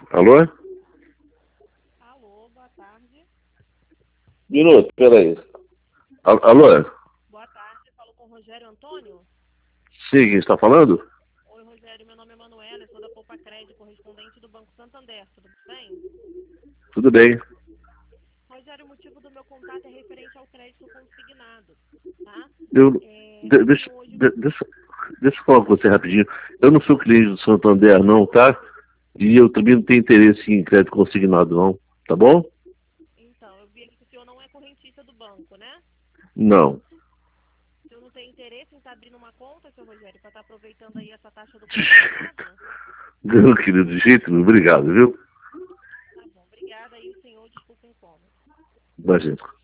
Alô? Alô, boa tarde. Minuto, peraí. Alô? Boa tarde, falo com o Rogério Antônio. Sim, quem está falando? Oi, Rogério, meu nome é Manuela, eu sou da Poupa Crédito, correspondente do Banco Santander, tudo bem? Tudo bem. Rogério, o motivo do meu contato é referente ao crédito consignado, tá? Eu, de- Eu deixa, tenho hoje... de- deixa, deixa eu falar com você rapidinho. Eu não sou cliente do Santander, não, tá? E eu também não tenho interesse em crédito consignado, não. Tá bom? Então, eu vi aqui que o senhor não é correntista do banco, né? Não. O senhor não tem interesse em estar abrindo uma conta, seu Rogério, para estar aproveitando aí essa taxa do consignado? Não, querido, de jeito nenhum. Obrigado, viu? Tá bom, obrigada aí, o senhor, desculpa o incômodo. Imagina.